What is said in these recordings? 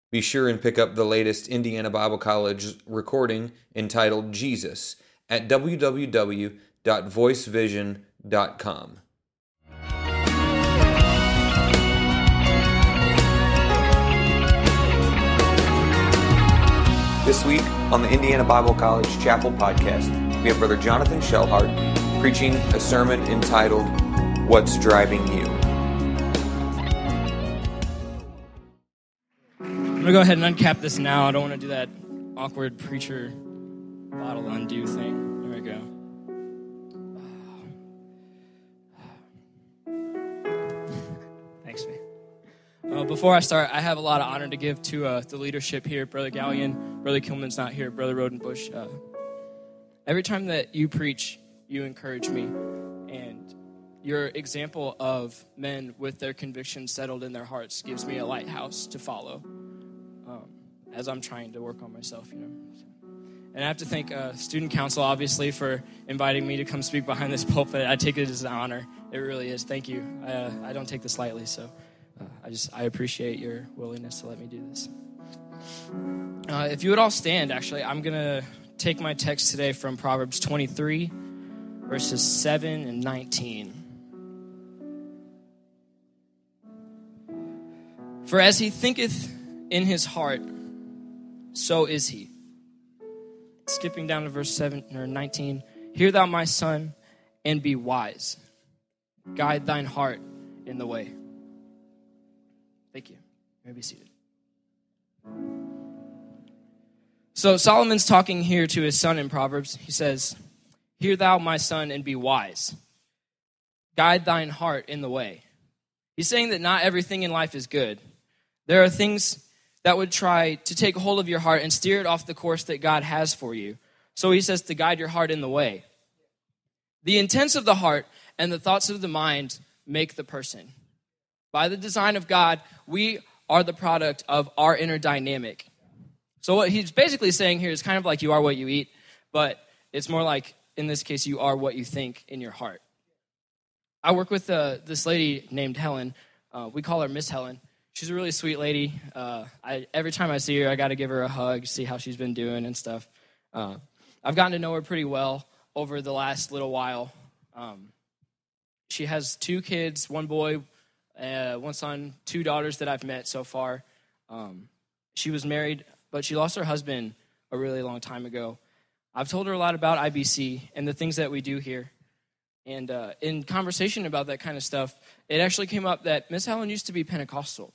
Be sure and pick up the latest Indiana Bible College recording entitled Jesus at www.voicevision.com. This week on the Indiana Bible College Chapel podcast, we have Brother Jonathan Shellhart preaching a sermon entitled, What's Driving You? I'm going to go ahead and uncap this now. I don't want to do that awkward preacher bottle undo thing. There we go. Thanks, man. Before I start, I have a lot of honor to give to the leadership here. Brother Gallion, Brother Kilman's not here, Brother Rodenbush. Every time that you preach, you encourage me. And your example of men with their convictions settled in their hearts gives me a lighthouse to follow as I'm trying to work on myself, you know. And I have to thank Student Council, obviously, for inviting me to come speak behind this pulpit. I take it as an honor. It really is. Thank you. I don't take this lightly, so I appreciate your willingness to let me do this. If you would all stand, actually, I'm going to take my text today from Proverbs 23, verses 7 and 19. For as he thinketh in his heart, so is he. Skipping down to verse 7 or 19. Hear thou, my son, and be wise. Guide thine heart in the way. Thank you. You may be seated. So Solomon's talking here to his son in Proverbs. He says, Hear thou, my son, and be wise. Guide thine heart in the way. He's saying that not everything in life is good. There are things that would try to take hold of your heart and steer it off the course that God has for you. So he says to guide your heart in the way. The intents of the heart and the thoughts of the mind make the person. By the design of God, we are the product of our inner dynamic. So what he's basically saying here is kind of like you are what you eat, but it's more like, in this case, you are what you think in your heart. I work with this lady named Helen. We call her Miss Helen. She's a really sweet lady. Every time I see her, I got to give her a hug, see how she's been doing and stuff. I've gotten to know her pretty well over the last little while. She has 2 kids, 1 boy, 1 son, 2 daughters that I've met so far. She was married, but she lost her husband a really long time ago. I've told her a lot about IBC and the things that we do here. And in conversation about that kind of stuff, it actually came up that Miss Helen used to be Pentecostal.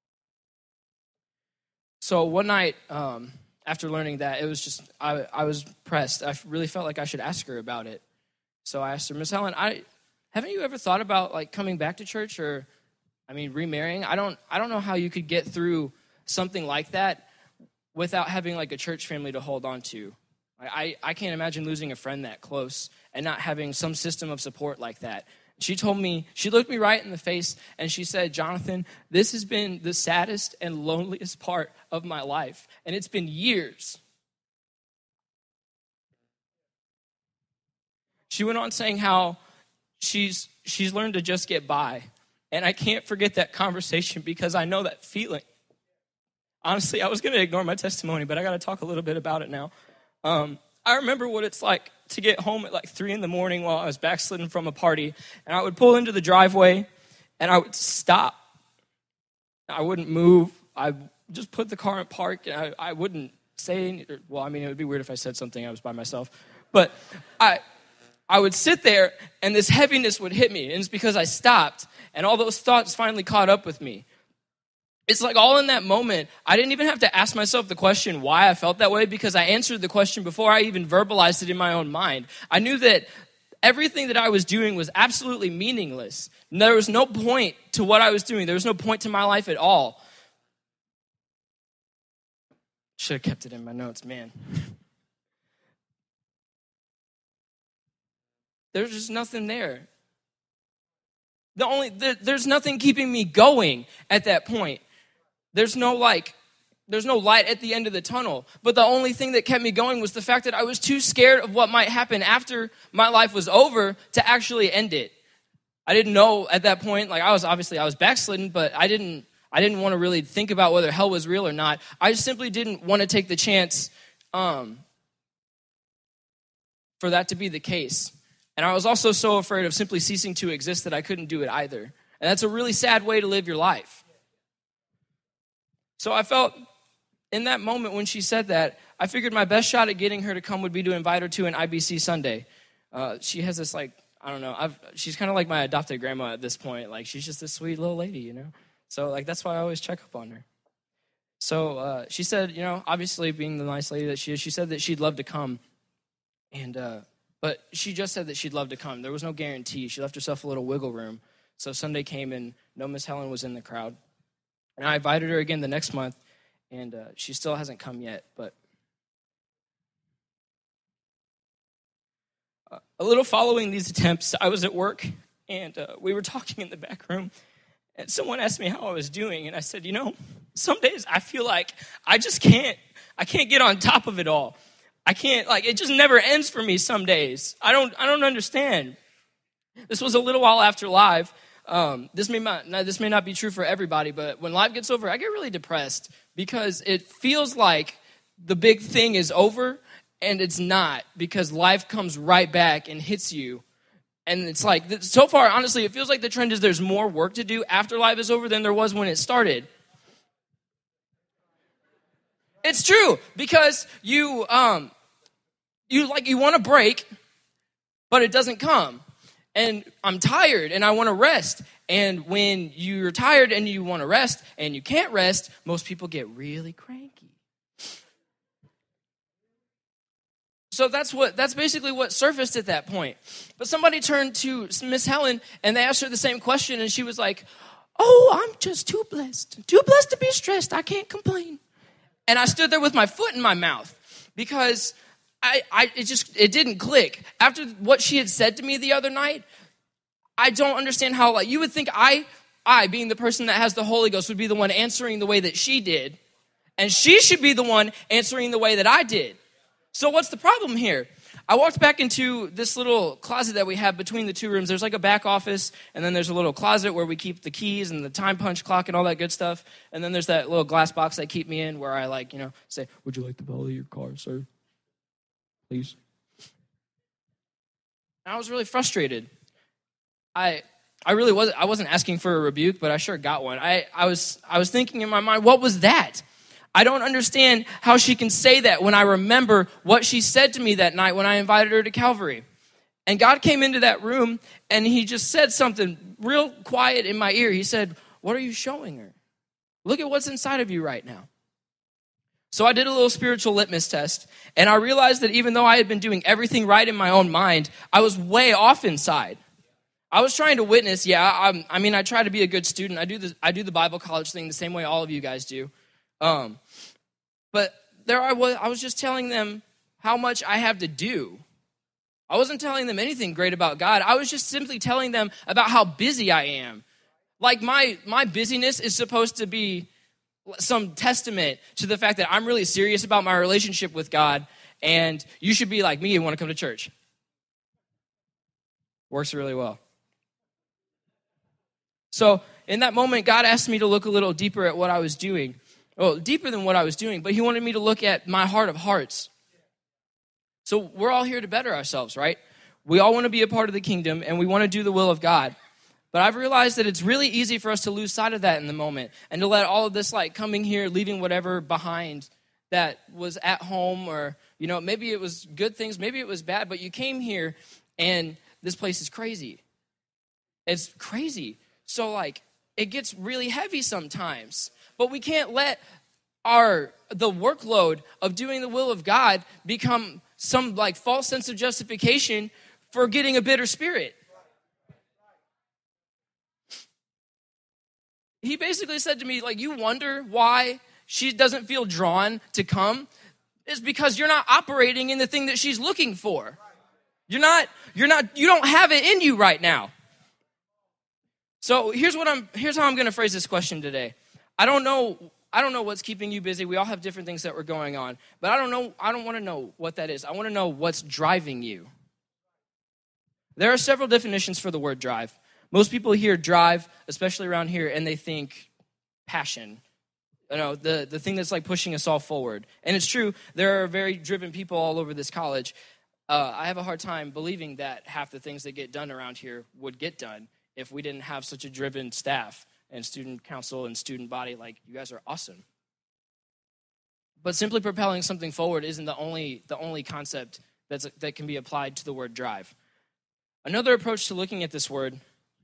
So one night, after learning that, it was just, I was pressed. I really felt like I should ask her about it. So I asked her, Miss Helen, haven't you ever thought about like coming back to church or, remarrying? I don't know how you could get through something like that without having like a church family to hold on to. I can't imagine losing a friend that close and not having some system of support like that. She told me, she looked me right in the face and she said, Jonathan, this has been the saddest and loneliest part of my life. And it's been years. She went on saying how she's learned to just get by. And I can't forget that conversation because I know that feeling. Honestly, I was going to ignore my testimony, but I got to talk a little bit about it now. I remember what it's like to get home at like 3 a.m. while I was backslidden from a party, and I would pull into the driveway, and I would stop. I wouldn't move. I just put the car in park, and I wouldn't say anything. Well, it would be weird if I said something. I was by myself. But I would sit there, and this heaviness would hit me, and it's because I stopped, and all those thoughts finally caught up with me. It's like all in that moment, I didn't even have to ask myself the question why I felt that way because I answered the question before I even verbalized it in my own mind. I knew that everything that I was doing was absolutely meaningless. There was no point to what I was doing. There was no point to my life at all. Should have kept it in my notes, man. There's just nothing there. There's nothing keeping me going at that point. There's no light at the end of the tunnel. But the only thing that kept me going was the fact that I was too scared of what might happen after my life was over to actually end it. I didn't know at that point, I was backslidden, but I I didn't want to really think about whether hell was real or not. I simply didn't want to take the chance for that to be the case. And I was also so afraid of simply ceasing to exist that I couldn't do it either. And that's a really sad way to live your life. So I felt in that moment when she said that, I figured my best shot at getting her to come would be to invite her to an IBC Sunday. She has this, like, I don't know, she's kind of like my adopted grandma at this point. Like, she's just this sweet little lady, you know? So, like, that's why I always check up on her. So she said, you know, obviously being the nice lady that she is, she said that she'd love to come. But she just said that she'd love to come. There was no guarantee. She left herself a little wiggle room. So Sunday came and no Miss Helen was in the crowd. And I invited her again the next month, and she still hasn't come yet. But a little following these attempts, I was at work, and we were talking in the back room, and someone asked me how I was doing, and I said, you know, some days I feel like I can't get on top of it all. I can't, like, it just never ends for me some days. I don't understand. This was a little while after Live. This may not be true for everybody, but when Live gets over, I get really depressed because it feels like the big thing is over, and it's not, because life comes right back and hits you. And it's like, so far, honestly, it feels like the trend is there's more work to do after Live is over than there was when it started. It's true, because you want to break, but it doesn't come. And I'm tired, and I want to rest. And when you're tired and you want to rest, and you can't rest, most people get really cranky. So that's basically what surfaced at that point. But somebody turned to Miss Helen, and they asked her the same question, and she was like, oh, I'm just too blessed to be stressed. I can't complain. And I stood there with my foot in my mouth because it didn't click. After what she had said to me the other night, I don't understand how, like, you would think I, being the person that has the Holy Ghost, would be the one answering the way that she did, and she should be the one answering the way that I did. So what's the problem here? I walked back into this little closet that we have between the two rooms. There's like a back office, and then there's a little closet where we keep the keys and the time punch clock and all that good stuff. And then there's that little glass box they keep me in where I, like, you know, say, would you like the bell of your car, sir? Please. And I was really frustrated. I wasn't asking for a rebuke, but I sure got one. I was thinking in my mind, what was that? I don't understand how she can say that when I remember what she said to me that night when I invited her to Calvary. And God came into that room, and he just said something real quiet in my ear. He said, what are you showing her? Look at what's inside of you right now. So I did a little spiritual litmus test, and I realized that even though I had been doing everything right in my own mind, I was way off inside. I was trying to witness. I try to be a good student. I do the Bible college thing the same way all of you guys do. But there I was just telling them how much I have to do. I wasn't telling them anything great about God. I was just simply telling them about how busy I am. Like, my busyness is supposed to be some testament to the fact that I'm really serious about my relationship with God, and you should be like me and want to come to church. Works really well. So in that moment, God asked me to look a little deeper at what I was doing. Well, deeper than what I was doing, but he wanted me to look at my heart of hearts. So we're all here to better ourselves, right? We all want to be a part of the kingdom, and we want to do the will of God. But I've realized that it's really easy for us to lose sight of that in the moment and to let all of this, like, coming here, leaving whatever behind that was at home, or, you know, maybe it was good things, maybe it was bad, but you came here and this place is crazy. It's crazy. So, like, it gets really heavy sometimes. But we can't let the workload of doing the will of God become some, like, false sense of justification for getting a bitter spirit. He basically said to me, like, you wonder why she doesn't feel drawn to come? It's because you're not operating in the thing that she's looking for. You don't have it in you right now. So here's how I'm going to phrase this question today. I don't know what's keeping you busy. We all have different things that were going on. But I don't want to know what that is. I want to know what's driving you. There are several definitions for the word drive. Most people hear drive, especially around here, and they think passion. The thing that's like pushing us all forward. And it's true, there are very driven people all over this college. I have a hard time believing that half the things that get done around here would get done if we didn't have such a driven staff and student council and student body. Like, you guys are awesome. But simply propelling something forward isn't the only concept that can be applied to the word drive. Another approach to looking at this word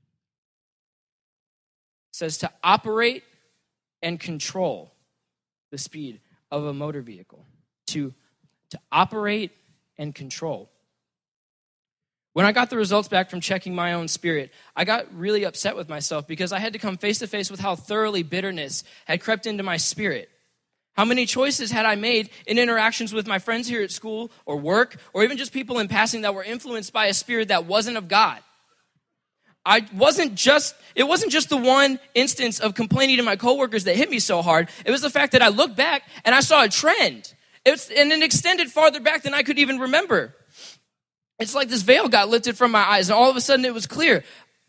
says to operate and control the speed of a motor vehicle. To operate and control. When I got the results back from checking my own spirit, I got really upset with myself because I had to come face to face with how thoroughly bitterness had crept into my spirit. How many choices had I made in interactions with my friends here at school or work, or even just people in passing that were influenced by a spirit that wasn't of God? It wasn't just the one instance of complaining to my coworkers that hit me so hard. It was the fact that I looked back and I saw a trend. And it extended farther back than I could even remember. It's like this veil got lifted from my eyes, and all of a sudden it was clear.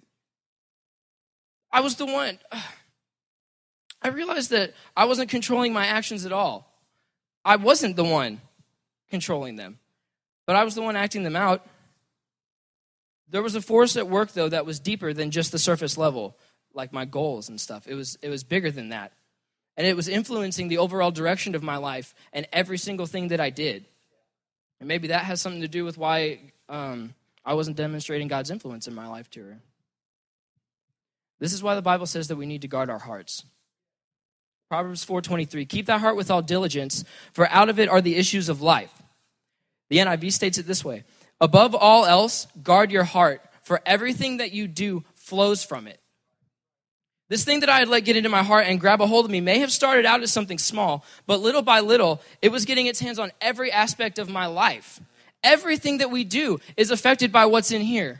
I was the one. I realized that I wasn't controlling my actions at all. I wasn't the one controlling them, but I was the one acting them out. There was a force at work, though, that was deeper than just the surface level, like my goals and stuff. It was bigger than that. And it was influencing the overall direction of my life and every single thing that I did. And maybe that has something to do with why I wasn't demonstrating God's influence in my life to her. This is why the Bible says that we need to guard our hearts. Proverbs 4:23, keep thy heart with all diligence, for out of it are the issues of life. The NIV states it this way, above all else, guard your heart, for everything that you do flows from it. This thing that I had let get into my heart and grab a hold of me may have started out as something small, but little by little, it was getting its hands on every aspect of my life. Everything that we do is affected by what's in here.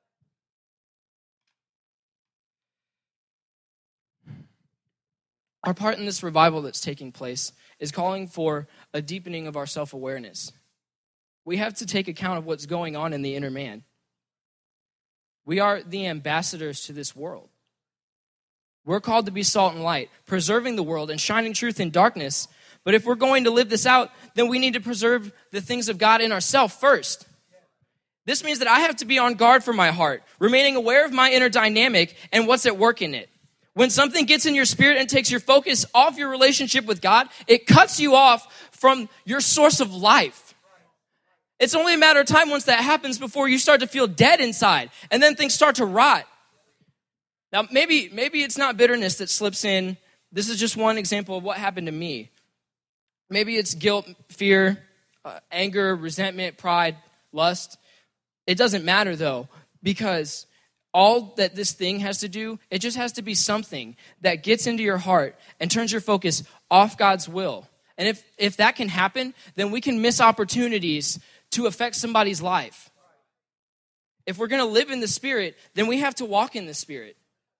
Our part in this revival that's taking place is calling for a deepening of our self-awareness. We have to take account of what's going on in the inner man. We are the ambassadors to this world. We're called to be salt and light, preserving the world and shining truth in darkness. But if we're going to live this out, then we need to preserve the things of God in ourselves first. This means that I have to be on guard for my heart, remaining aware of my inner dynamic and what's at work in it. When something gets in your spirit and takes your focus off your relationship with God, it cuts you off from your source of life. It's only a matter of time once that happens before you start to feel dead inside, and then things start to rot. Now, maybe it's not bitterness that slips in. This is just one example of what happened to me. Maybe it's guilt, fear, anger, resentment, pride, lust. It doesn't matter, though, because all that this thing has to do, it just has to be something that gets into your heart and turns your focus off God's will. And if that can happen, then we can miss opportunities to affect somebody's life. If we're going to live in the Spirit, then we have to walk in the Spirit.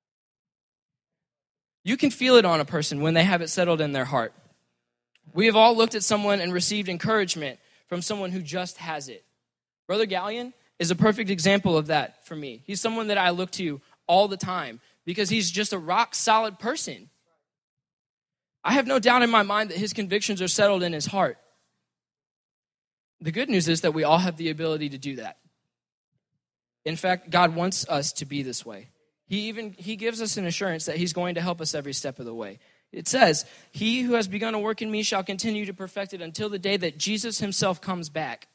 You can feel it on a person when they have it settled in their heart. We have all looked at someone and received encouragement from someone who just has it. Brother Gallion is a perfect example of that for me. He's someone that I look to all the time because he's just a rock-solid person. I have no doubt in my mind that his convictions are settled in his heart. The good news is that we all have the ability to do that. In fact, God wants us to be this way. He gives us an assurance that he's going to help us every step of the way. It says, he who has begun a work in me shall continue to perfect it until the day that Jesus himself comes back.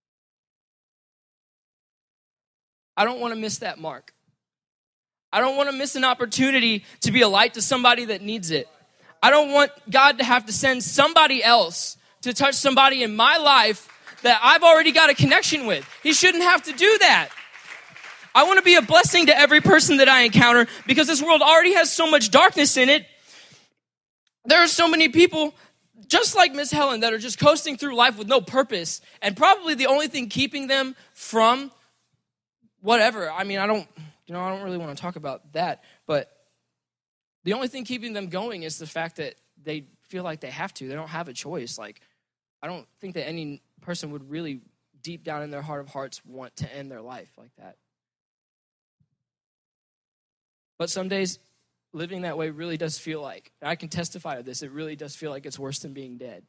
I don't want to miss that mark. I don't want to miss an opportunity to be a light to somebody that needs it. I don't want God to have to send somebody else to touch somebody in my life that I've already got a connection with. He shouldn't have to do that. I want to be a blessing to every person that I encounter because this world already has so much darkness in it. There are so many people, just like Miss Helen, that are just coasting through life with no purpose. And probably the only thing keeping them from whatever, I don't really want to talk about that. But the only thing keeping them going is the fact that they feel like they have to. They don't have a choice. I don't think that any person would really, deep down in their heart of hearts, want to end their life like that. But some days, living that way really does feel like, and I can testify to this, it really does feel like it's worse than being dead.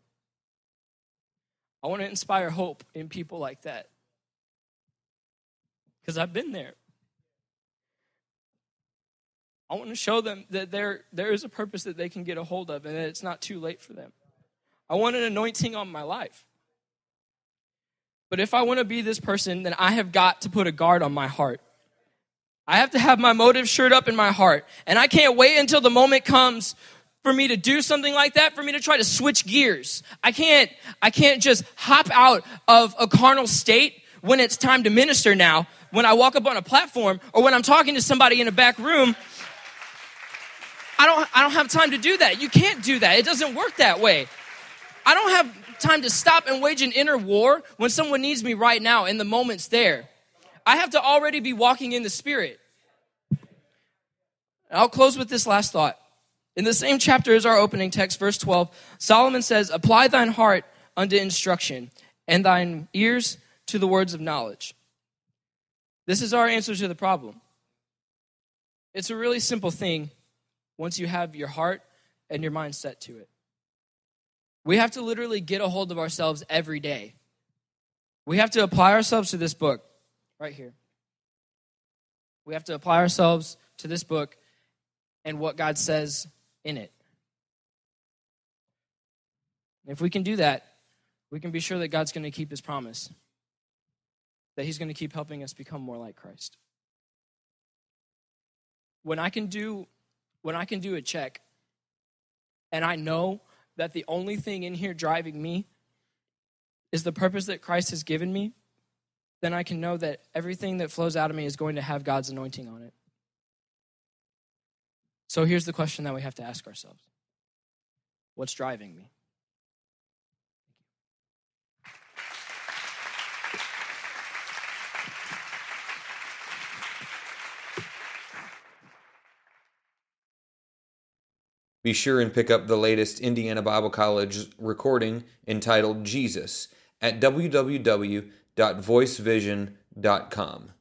I want to inspire hope in people like that. Because I've been there. I want to show them that there is a purpose that they can get a hold of and that it's not too late for them. I want an anointing on my life. But if I want to be this person, then I have got to put a guard on my heart. I have to have my motive shored up in my heart. And I can't wait until the moment comes for me to do something like that, for me to try to switch gears. I can't just hop out of a carnal state when it's time to minister now, when I walk up on a platform or when I'm talking to somebody in a back room. I don't have time to do that. You can't do that. It doesn't work that way. I don't have time to stop and wage an inner war when someone needs me right now and the moment's there. I have to already be walking in the Spirit. I'll close with this last thought. In the same chapter as our opening text, verse 12, Solomon says, "Apply thine heart unto instruction, and thine ears to the words of knowledge." This is our answer to the problem. It's a really simple thing once you have your heart and your mind set to it. We have to literally get a hold of ourselves every day. We have to apply ourselves to this book right here. We have to apply ourselves to this book and what God says in it. If we can do that, we can be sure that God's going to keep his promise, that he's going to keep helping us become more like Christ. When I can do a check and I know that the only thing in here driving me is the purpose that Christ has given me, then I can know that everything that flows out of me is going to have God's anointing on it. So here's the question that we have to ask ourselves. What's driving me? Be sure and pick up the latest Indiana Bible College recording entitled Jesus at www.voicevision.com.